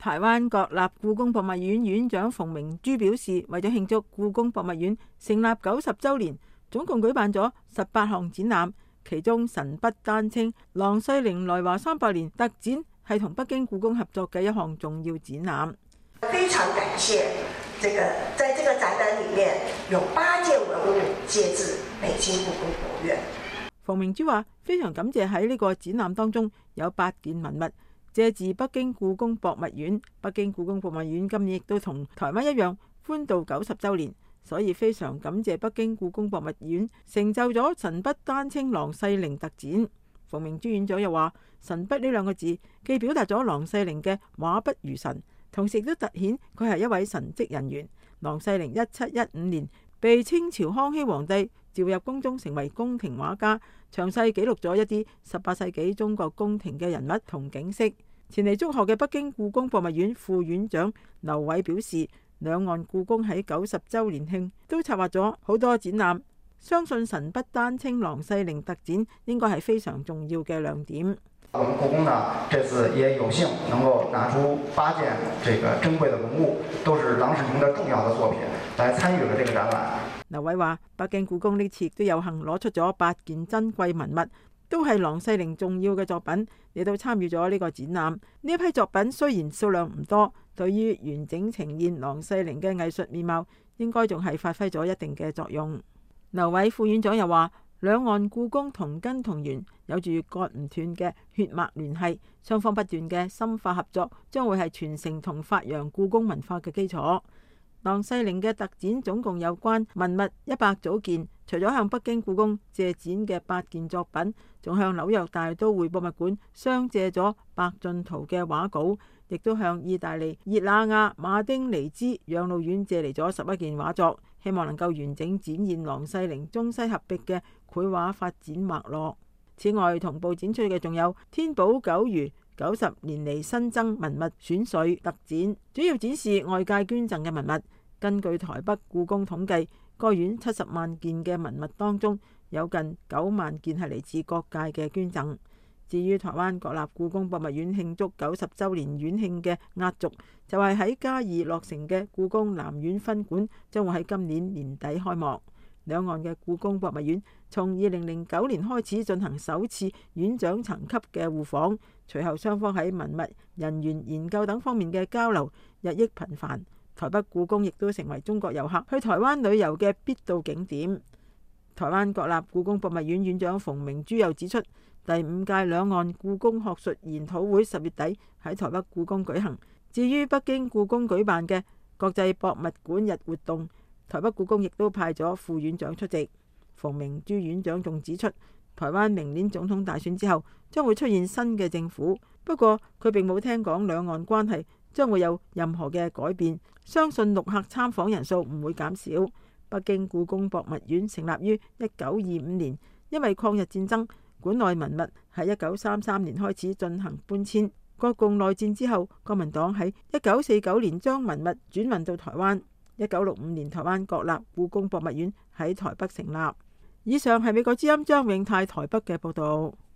台灣國立故宮博物院院長馮明珠表示，為咗慶祝故宮博物院成立90週年，總共舉辦咗18項展覽，其中神筆丹青郎世寧來華300年特展係同北京故宮合作嘅一項重要展覽。 非常感謝在這個展覽裡面有8件文物借自北京故宮博物院。 馮明珠話：非常感謝喺呢個展覽當中有8件文物借自北京故宮博物院。北京故宮博物院今年亦都同台灣一樣歡度90週年，所以非常感謝北京故宮博物院成就咗神筆丹青郎世寧特展。馮明珠院長又話：神筆呢2個字既表達咗郎世寧嘅畫筆如神，同時亦都突顯佢係一位神職人員。郎世寧1715年被清朝康熙皇帝召入宮中成為宮廷畫家，詳細記錄咗一啲18世紀中國宮廷嘅人物同景色。前嚟祝賀嘅北京故宮博物院副院長劉偉表示，兩岸故宮喺90週年慶都策劃咗好多展覽，相信神筆丹青郎世寧特展應該係非常重要嘅亮點。 我們故宮呢，這次也有幸能夠拿出8件這個珍貴的文物，都是郎世寧的重要的作品，來參與了這個展覽。 劉偉話：北京故宮呢次都有幸攞出咗8件珍貴文物，都係郎世寧重要嘅作品，亦都參與咗呢個展覽。呢一批作品雖然數量唔多，對於完整呈現郎世寧嘅藝術面貌，應該仲係發揮咗一定嘅作用。劉偉副院長又話：兩岸故宮同根同源，有住割唔斷嘅血脈聯繫，雙方不斷嘅深化合作，將會係傳承同發揚故宮文化嘅基礎。郎世寧嘅特展總共有關文物100組件，除咗向北京故宮借展嘅8件作品，仲向紐約大都會博物館相借咗白晉圖嘅畫稿，亦都向意大利熱那亞馬丁尼茲養老院借嚟咗11件畫作，希望能夠完整展現郎世寧中西合璧嘅繪畫發展脈絡。此外，同步展出嘅仲有天寶九如90年嚟新增文物選粹特展，主要展示外界捐贈嘅文物。根據台北故宮統計，該院70萬件嘅文物當中，有近9萬件係嚟自各界嘅捐贈。至於台灣國立故宮博物院慶祝90週年院慶嘅壓軸，就係喺嘉義落成嘅故宮南院分館，將會喺今年年底開幕。兩岸嘅故宮博物院從2009年開始進行首次院長層級嘅互訪，隨後雙方喺文物、人員、研究等方面嘅交流日益頻繁。台北故宮亦都成為中國遊客去台灣旅遊嘅必到景點。台灣國立故宮博物院院長馮明珠又指出，第5屆兩岸故宮學術研討會10月底喺台北故宮舉行。至於北京故宮舉辦嘅國際博物館日活動，台北故宮亦都派咗副院長出席。馮明珠院長仲指出，台灣明年總統大選之後將會出現新嘅政府，不過佢並冇聽講兩岸關係將會有任何嘅改變，相信陸客參訪人數唔會減少。北京故宮博物院成立於1925年，因為抗日戰爭，館內文物喺1933年開始進行搬遷。國共內戰之後，國民黨喺1949年將文物轉運到台灣。1965年，台灣國立故宮博物院喺台北成立。以上係美國之音張永泰台北嘅報導。